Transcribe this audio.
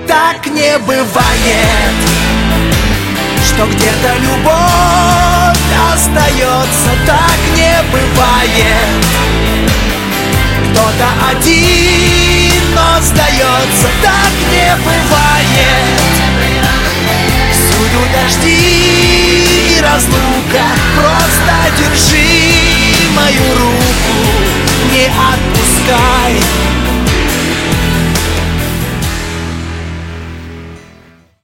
так не бывает, что где-то любовь остается, так не бывает. Кто-то один, но сдается, так не бывает.